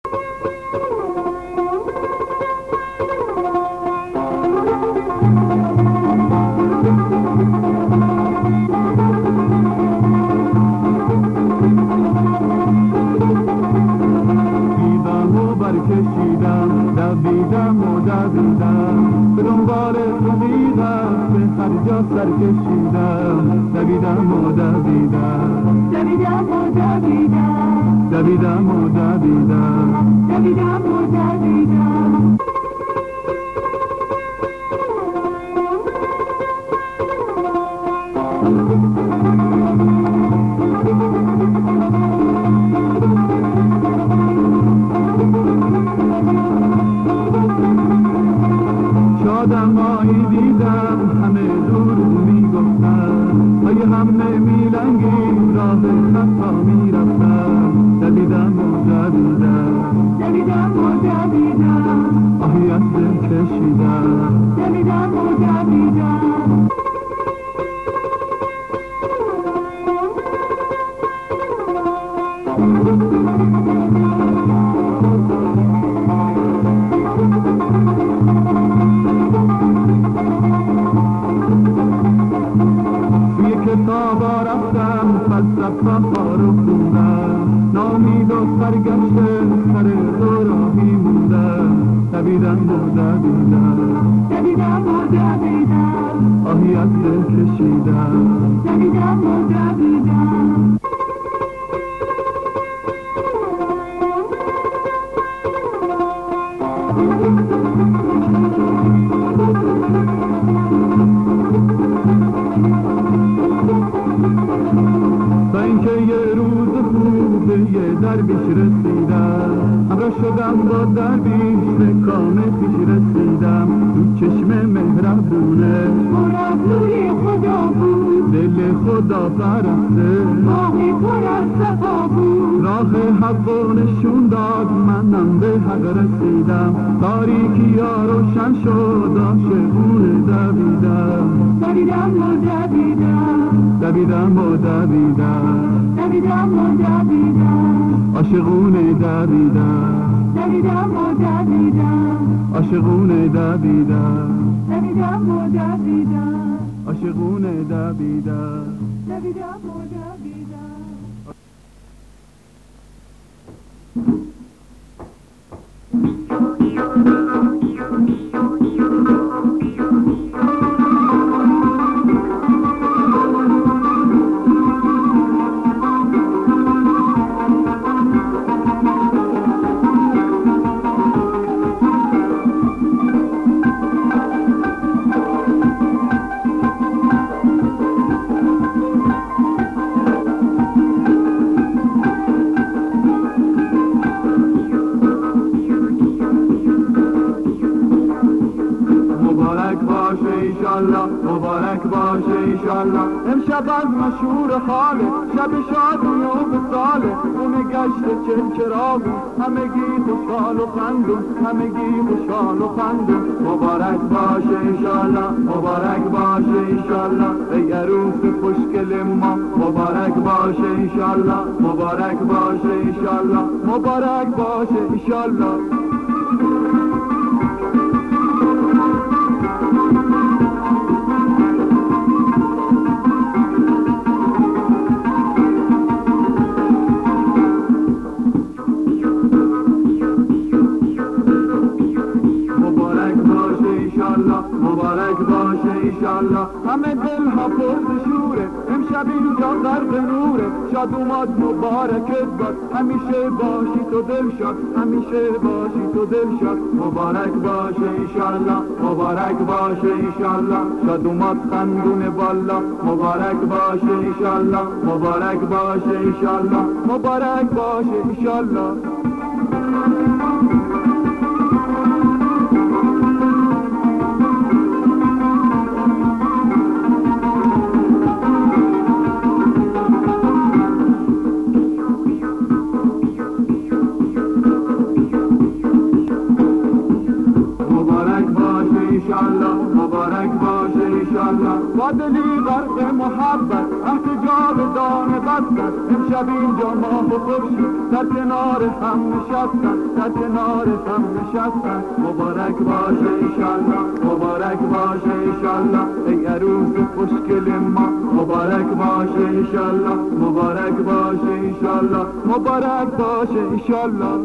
کشیدم دویدم و دویدم به دنبال رفیقم به هر جا سر کشیدم دویدم و دویدم دویدم و دویدم دویدم و دویدم دویدم و دویدم آدمایی دیدم همه دور میگفتن های هم نمیلنگی راه خطا میرفتن دویدم و دویدم دویدم و دویدم آهی از دل کشیدم دویدم و دویدم کتابا رفتم فلسفه ها رو خوندم نامید و سرگشته سر راهی موندم دویدم و دویدم دویدم و دویدم آهی از دل کشیدم دویدم و دویدم تا اینکه یه روز خوب به یه درویش رسیدم همراه شدم با درویش به کام خویش رسیدم تو چشم مهربونه پر از نور خدا بود دل خدا پرسته راهی پر از صفا بود راه حق و نشون داد منم به حق رسیدم تاریکی ها روشن شد عاشقونه دویدم دویدم و دویدم دویدم و دویدم دویدم و دویدم عاشقونه دویدم دویدم و دویدم عاشقونه دویدم دویدم و دویدم عاشقونه دویدم دویدم و دویدم مبارک باشه ایشالله امشب از مشهور خاله شب شادی و بساله خونه گشت چراغون همگی خوشحال و خندون همگی خوشحال و خندون مبارک باشه ایشالله مبارک باشه ایشالله ای عروس خوشگل ما مبارک باشه ایشالله مبارک باشه ایشالله مبارک باشه ایشالله مبارک باشه ایشالله همه دل ها پر شوره امشب اینجا غرق نوره شاد اومد مبارکت باد همیشه باشی تو دل شاد همیشه باشی تو دل شاد مبارک باشه ایشالله مبارک باشه ایشالله شاد اومد خندون بالا مبارک باشه ایشالله مبارک باشه ایشالله مبارک باشه ایشالله مبارک باشه ایشالله با دلی غرق محبت احتجاب دانه بستن امشب اینجا ماه و خورشید در کنار هم نشستن در کنار هم نشستن مبارک باشه ایشالله مبارک باشه ایشالله ای عروس خوشگل ما مبارک باشه ایشالله مبارک باشه ایشالله مبارک باشه ایشالله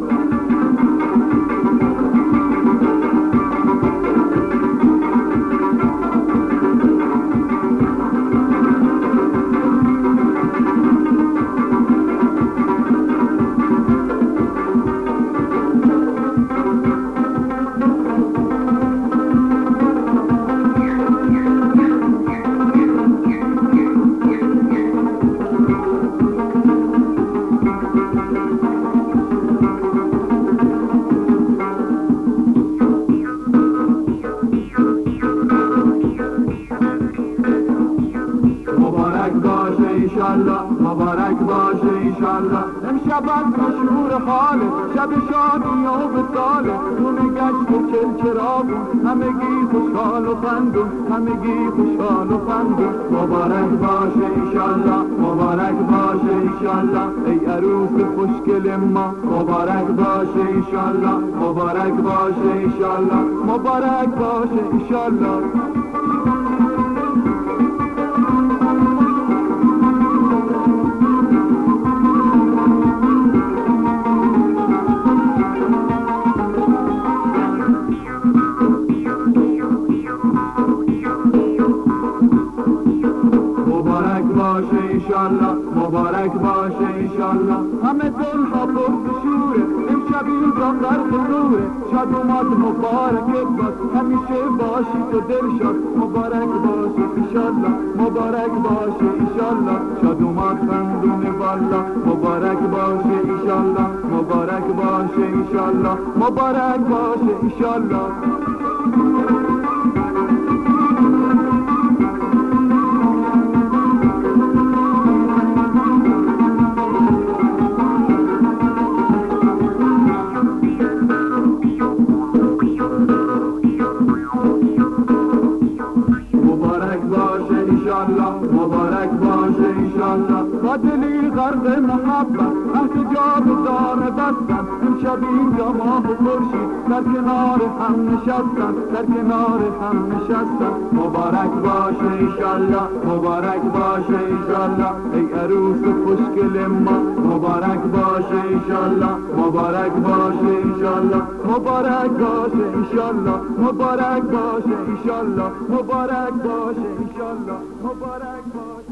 مبارک باشه ایشالله امشب از مشهور حاله شب شادی و وصاله خونه گشت و چلچراغون همگی خوشحال و خندون همگی خوشحال و خندون مبارک باشه ایشالله مبارک باشه ایشالله ای عروس خوشگل ما مبارک باشه ایشالله مبارک باشه ایشالله مبارک باشه ایشالله مبارک باشه ایشالله همه دل ها پر شوره امشب اینجا غرق نوره شاد اومد مبارکت باش همیشه باشی تو دلشاد مبارک باشه ایشالله مبارک باشه ایشالله شاد اومد خندونه والا مبارک باشه ایشالله مبارک باشه ایشالله مبارک باشه ایشالله مبارک باشه ایشالله با دلی غرق محبت احتجاب دانه بستن امشب اینجا ماه و خورشید در کنار هم نشستن در کنار هم نشستن مبارک باشه ایشالله مبارک باشه ایشالله ای عروس خوشگل ما مبارک باشه ایشالله مبارک باشه ایشالله مبارک باشه ایشالله مبارک باشه ایشالله مبارک باشه ایشالله مبارک باشه